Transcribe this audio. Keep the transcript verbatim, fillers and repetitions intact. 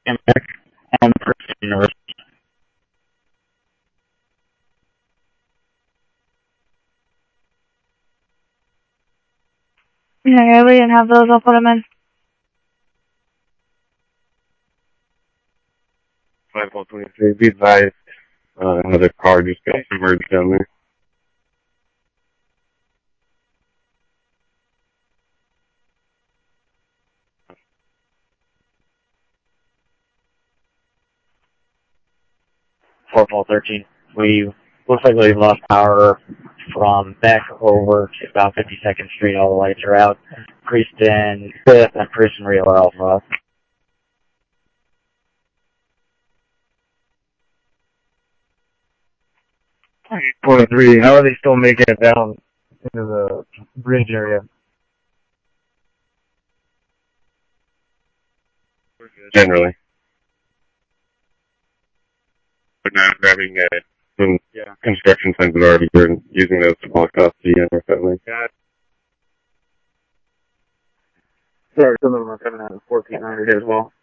and Princeton University. Okay, we didn't have those. I'll put them in. five one twenty-three, be advised, uh, another car just got submerged down there. four four thirteen. We, looks like we lost power from back over to about fifty-second Street. All the lights are out. Preston fifth and Preston Rio Alpha. twenty-three, how are they still making it down into the bridge area? Generally. But now grabbing uh, some Yeah. construction signs that already been using those to block off the uh, friendly. Yeah. Sorry, some of them are coming out of fourteen hundred as well.